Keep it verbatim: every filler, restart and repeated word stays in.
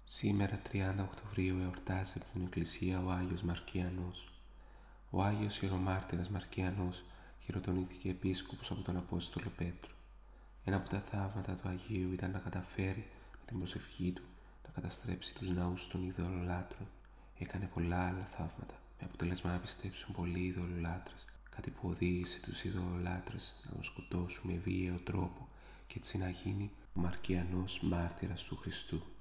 Σήμερα, τριάντα Οκτωβρίου, εορτάζει από την Εκκλησία ο Άγιος Μαρκιανός. Ο Άγιος Ιερομάρτυρας Μαρκιανός χειροτονήθηκε επίσκοπος από τον Απόστολο Πέτρο. Ένα από τα θαύματα του Αγίου ήταν να καταφέρει με την προσευχή του να καταστρέψει τους ναούς των ειδωλολάτρων. Έκανε πολλά άλλα θαύματα, με αποτέλεσμα να πιστέψουν πολλοί ειδωλολάτρες, κάτι που οδήγησε τους ειδωλολάτρες να τον σκοτώσουν με βίαιο τρόπο και έτσι να γίνει ο Μαρκιανός μάρτυρας του Χριστού.